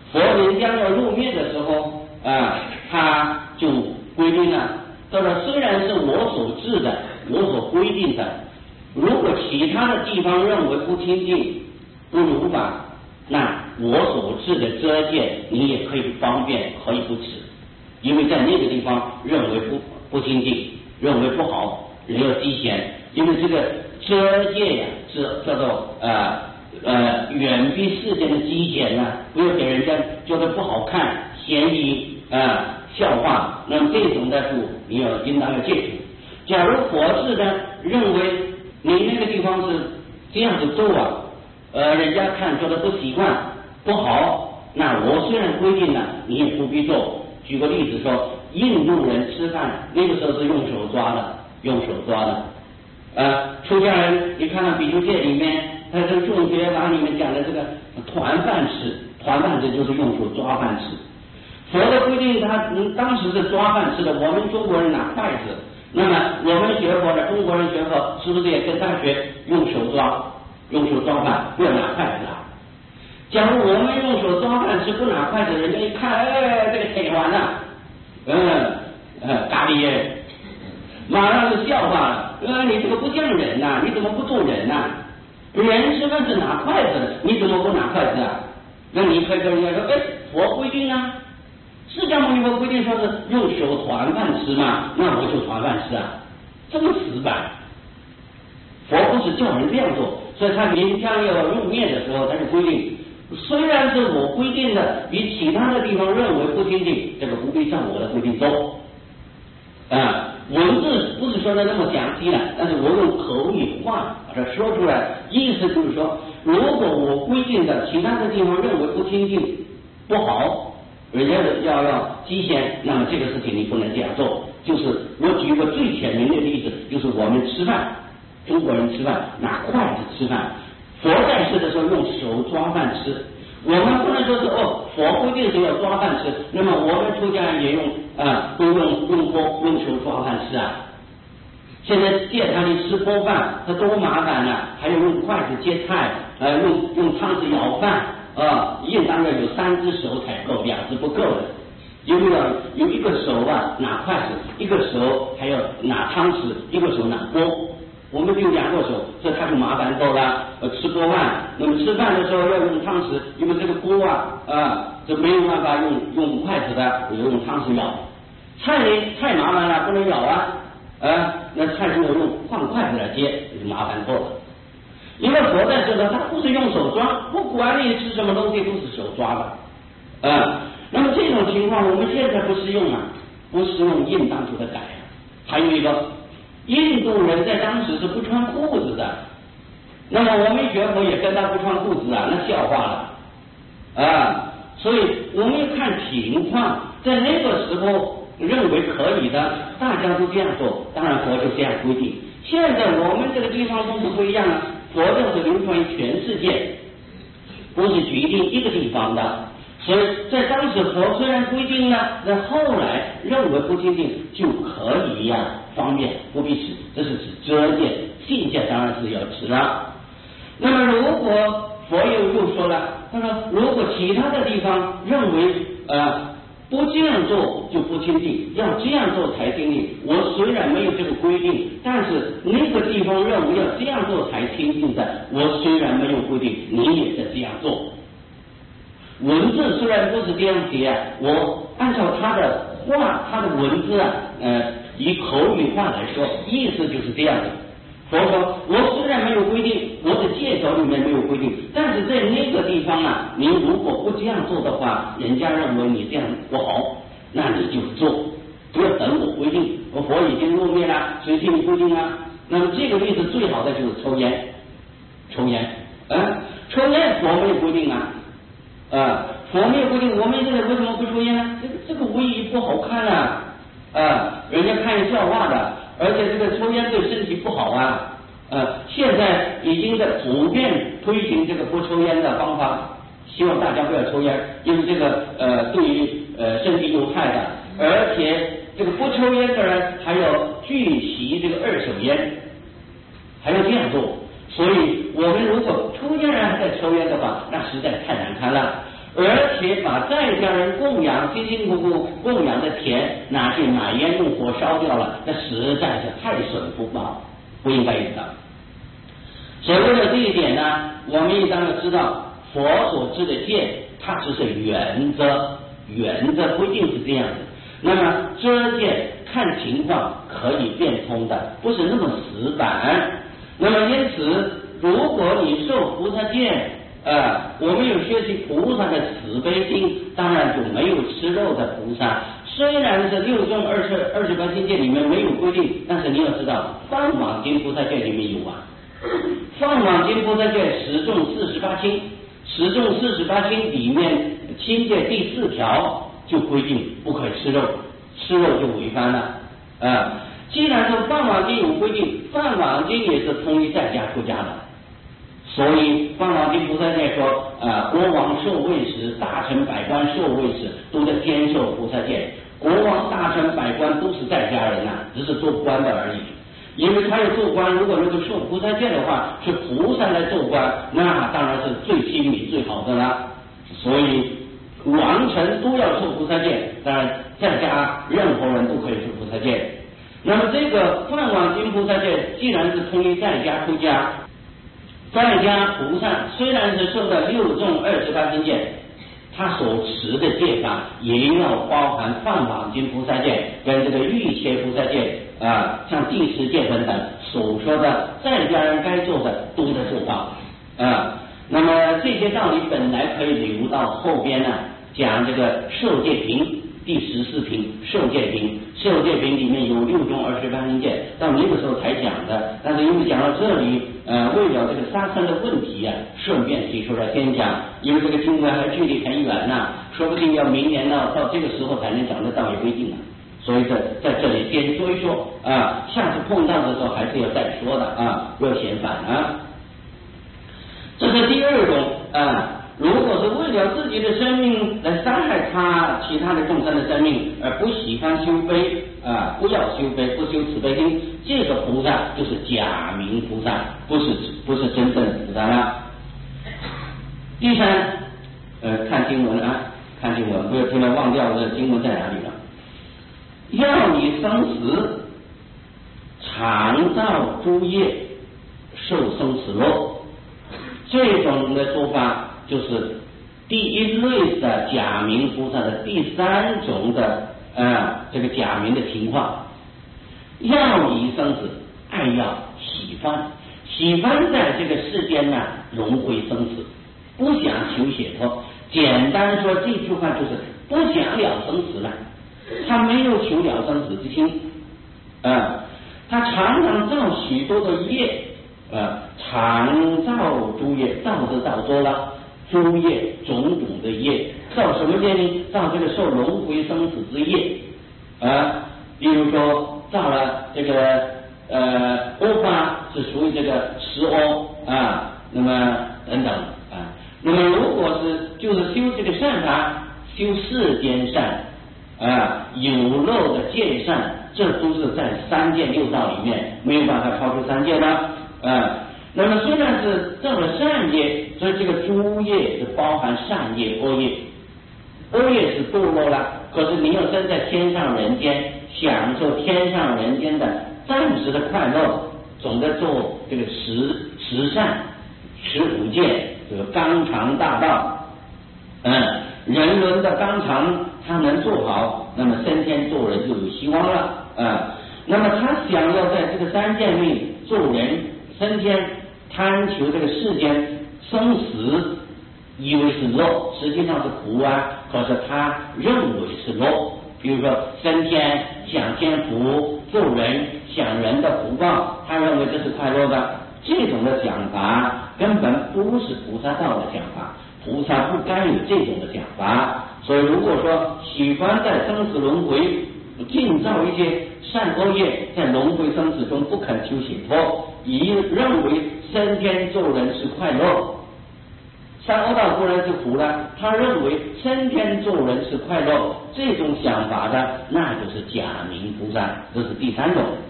佛人将要入灭的时候他就规定了，他说虽然是我所制的，我所规定的，如果其他的地方认为不清净不如法，那我所制的遮戒你也可以方便，可以不持，因为在那个地方认为不清净，认为不好，人要积嫌，因为这个遮戒呀是叫做远避世间的积嫌呢，不要给人家觉得不好看，嫌疑笑话，那么这种的你应当要戒除。假如佛事呢认为你那个地方是这样子做人家看觉得不习惯不好，那我虽然规定了，你也不必做。举个例子说，印度人吃饭那个时候是用手抓的，出家人你看到比丘戒里面，他这个众学法里面讲的这个团饭吃就是用手抓饭吃。佛的规定他当时是抓饭吃的，我们中国人拿筷子，那么我们学佛的中国人学佛是不是也跟他学用手抓饭，不要拿筷子啊？假如我们用手抓饭吃不拿筷子，人家一看这个铁完了咖喱人马上就笑话了，你这个不像人呐，你怎么不做人呐？人吃饭是拿筷子的，你怎么不拿筷子啊？那你可以跟人家说佛规定啊，释迦牟尼佛规定说是用手团饭吃嘛，那我就团饭吃啊，这么死板。佛不是叫人这样做，所以他临将要入灭的时候，他就规定，虽然是我规定的，比其他的地方认为不清净，这个不必照我的规定做。文字不是说的那么详细了，但是我用口语化把它说出来，意思就是说，如果我规定的其他的地方认为不清净不好，人家要积嫌，那么这个事情你不能这样做。就是我举一个最简明的例子，就是我们吃饭，中国人吃饭拿筷子吃饭，佛在世的时候用手抓饭吃，我们不能说是佛规定是要抓饭吃，那么我们出家人也都用手抓饭吃啊。现在殿堂里吃锅饭，它多麻烦啊，还要用筷子接菜，用汤匙舀饭应当要有3只手才够，2只不够的。因为有一个手拿筷子，一个手还要拿汤匙，一个手拿锅。我们就2个手，这他就麻烦够了。吃锅饭，那么吃饭的时候要用汤匙，因为这个锅这没有办法用筷子的，我就用汤匙舀。菜呢太麻烦了，不能舀那菜是我用换筷子来接，就麻烦够了。因为佛在这呢，他不是用手抓，不管你吃什么东西都是手抓的那么这种情况我们现在不适用不适用，应当就得改。还有一个，印度人在当时是不穿裤子的，那么我们学佛也跟他不穿裤子那笑话了所以我们要看情况，在那个时候认为可以的，大家都这样做，当然佛就这样规定。现在我们这个地方风俗不一样了，佛教是流传于全世界，不是决定一个地方的。所以在当时佛虽然规定了，那后来认为不清净就可以方便不必持，这是指遮戒，信戒当然是要持了。那么如果佛又说了，他说如果其他的地方认为不这样做就不清净，要这样做才清净。我虽然没有这个规定，但是那个地方认为要这样做才清净的，我虽然没有规定，你也得这样做。文字虽然不是这样写我按照他的话，他的文字以口语化来说，意思就是这样的。佛说我虽然没有规定，我的戒条里面没有规定，但是在那个地方你如果不这样做的话，人家认为你这样不好，那你就做，不要等我规定，我佛已经入灭了，谁替你规定啊？那么这个例子最好的就是抽烟抽烟佛没有规定佛没有规定，我们现在为什么不抽烟呢？这个无疑不好看人家看笑话的，而且这个抽烟对身体不好现在已经在普遍推行这个不抽烟的方法，希望大家不要抽烟，因为这个对于身体有害的，而且这个不抽烟的人还要拒吸这个2手烟，还要这样做。所以我们如果抽烟人还在抽烟的话，那实在太难看了。 而且把在家人供养辛辛苦苦供养的钱拿去买烟用火烧掉了，那实在是太损福报，不应该有的。所以为了这一点呢，我们一定要知道佛所知的戒，它只是原则不一定是这样的。那么这戒看情况可以变通的，不是那么死板。那么因此，如果你受菩萨戒，我们有学习菩萨的慈悲心，当然就没有吃肉的菩萨。虽然是六种28心戒里面没有规定，但是你要知道，放网经菩萨戒里面有啊。放网经菩萨戒十种48心，十种48心里面心戒第4条就规定不可以吃肉，吃肉就违反了。既然说放网经有规定，放网经也是通于在家出家的。所以放网经菩萨戒说，国王受位时，大臣百官受位时，都在兼受菩萨戒。国王、大臣、百官都是在家人只是做官的而已。因为他要做官，如果能够受菩萨戒的话，是菩萨来做官，那当然是最亲密最好的了。所以王臣都要受菩萨戒，当然在家任何人都可以受菩萨戒。那么这个放网经菩萨戒既然是通于在家出家，在家菩萨虽然是受到6种28心戒，他所持的戒法也要包含放网经菩萨戒跟这个欲切菩萨戒像第10戒等等所说的在家人该做的都得做到那么这些道理本来可以留到后边讲这个受戒品第14品受戒品，受戒品里面有6种28心戒，到那个时候才讲的。但是因为讲到这里，为了这个杀生的问题顺便提出来先讲，因为这个经文还距离很远说不定要明年到这个时候才能讲得到也不一定所以在这里先说一说下次碰到的时候还是要再说的不要嫌烦这是第2种如果是为了自己的生命来伤害其他的众生的生命，而不喜欢修悲不要修悲，不修慈悲心，这个菩萨就是假名菩萨，不是真正的菩萨了。第3，看经文看经文，不要听了忘掉这经文在哪里了。要你生死，常造诸业，受生死乐。这种的说法就是第1类的假名菩萨的第3种的这个假名的情况。要以生死，爱要喜欢在这个世间轮回生死，不想求解脱。简单说，这句话就是不想了生死了，他没有求了生死之心他常常造许多的业常造诸业，造多了诸业种种的业，造什么业呢？造这个受轮回生死之业比如说造了这个欧法是属于这个10欧那么等等那么如果是就是修这个善法，修世间善有漏的见善，这都是在3界6道里面没有办法超出3界的那么虽然是造了善业，所以这个诸业是包含善业恶业，恶业是堕落了，可是你要生在天上人间，享受天上人间的暂时的快乐，总的做这个十善15戒，这个纲常大道人伦的纲常他能做好，那么升天做人就有希望了那么他想要在这个3界内做人升天，贪求这个世间生死，以为是乐，实际上是苦可是他认为是乐。比如说升天享天福，做人享人的福报，他认为这是快乐的。这种的讲法根本不是菩萨道的讲法，菩萨不该有这种的讲法。所以如果说喜欢在生死轮回尽造一些善恶业，在轮回生死中不肯求解脱，以认为升天做人是快乐，三恶道做人是苦的，他认为升天做人是快乐，这种想法的那就是假名菩萨，这是第3种